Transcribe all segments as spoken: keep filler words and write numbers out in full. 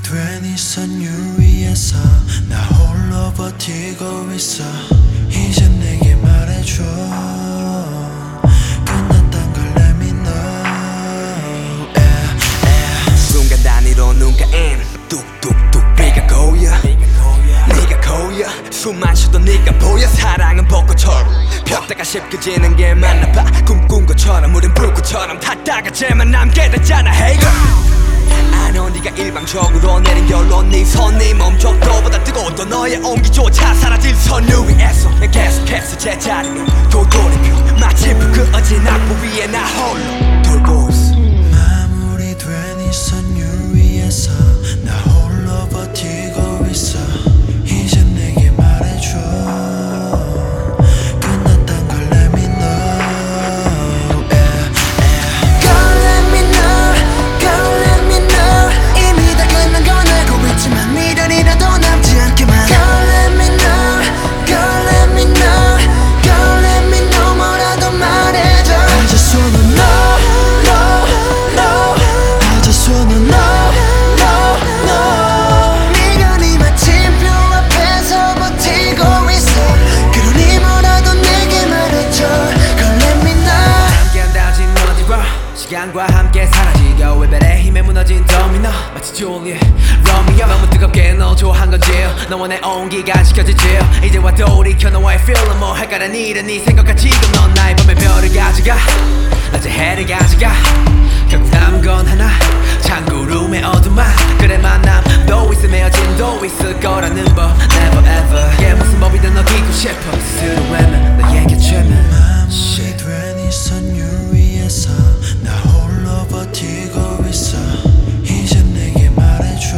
된 이 선율 위에서 나 홀로 버티고 있어. 이제 내게 말해줘 끝났단 걸 let me know. yeah, yeah. 순간 단위로 눈 감인 뚝뚝뚝 비가 고여 네가 고여 숨만 쉬도 네가 보여. 사랑은 벚꽃처럼 폈다가 쉽게 지는 게 맞나봐. 꿈꾼 것처럼 우린 불꽃처럼 탔다가 쟤만 남게 됐잖아. Hey girl, I know 네가 일방적으로 내린 결론. 네 손이 멈춰도보다 뜨거웠던 너의 온기조차 사라질 선유 위에서 난 계속해서 제자리로 도돌이표 마치 부끄러진 악보 위에 나 홀로 돌고 있어. 마무리된 이 선율 위에서 나 홀로 버티고 있어. 이제 내게 말해줘 끝났단 걸 let me know. yeah, yeah. Girl let me know, girl let me know. 이미 다 끝난 건 알고 있지만 미련이라도 남지 않게만. Girl let me know, girl let me know, girl let me know. 뭐라도 말해줘. I just wanna know, know, know. I just wanna know, know, know. 미련이 마침표 앞에서 버티고 있어. 그러니 뭐라도 내게 말해줘. Girl let me know. 함께한다진 어디로 시간과 함께 사라지고 외벨의 힘에 무너진 도미노 마치 줄리엣 로미오. 너무 뜨겁게 너 좋아한 건지 너와 내 온기가 지켜지지. 이제와 돌이켜 너와의 feel은 뭐 할까란 일은 네 생각과 지금 넌 나의 밤에 별을 가져가 낮에 해를 가져가. 결국 남은 건 하나 창구룸의 어둠만. 그래 만남도 있음 헤어짐도 있을 거라는 법 Never ever. 이게 무슨 법이든 어기고 싶어 스스로 외면 너에게 죄면. 마무리된 이 선율 위에서 나 홀로 버티고 있어. 이제 내게 말해줘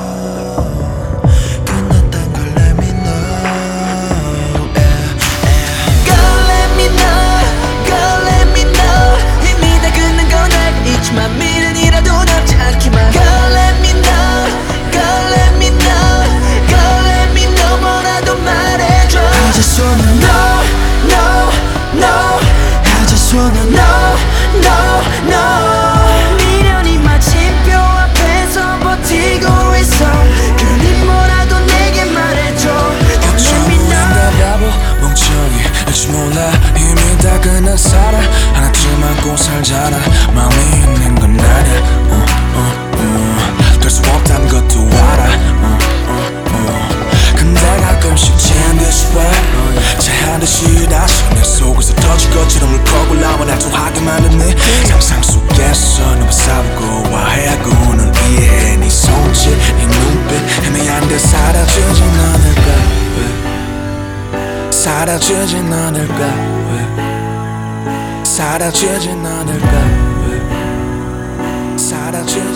끝났단 걸 let me know. yeah, yeah. Girl let me know, girl let me know. 이미 다 끝난 건 알고 있지만 미련이라도 남지 않기만. Girl let me know, girl let me know, girl let me know. 뭐라도 말해줘. I just wanna know, know, know. I just wanna know, know, know. 미련이 마침표 앞에서 버티고 있어. 그러니 뭐라도 내게 말해줘. Girl let me know. 바보 멍청이 알지 몰라. 이미 다 끝난 사랑 하나쯤 안고 살잖아. 마음이 있는 건 아냐. 어, 어, 어. 될 수 없단 것도 알아. 어, 어, 어. 근데 가끔씩 체한 듯이 왜 체한 듯이 다시 내 속에서 터질 것처럼 울컥 올라와 날 좋아하게 만든 네 상상 속에서 너무 싸우고 와해하고 널 이해해. 네 손짓 네 눈빛 애매한 듯 사라지진 않을까. 왜 사라지진 않을까. 왜 사라지진 않을까. 왜 사라지진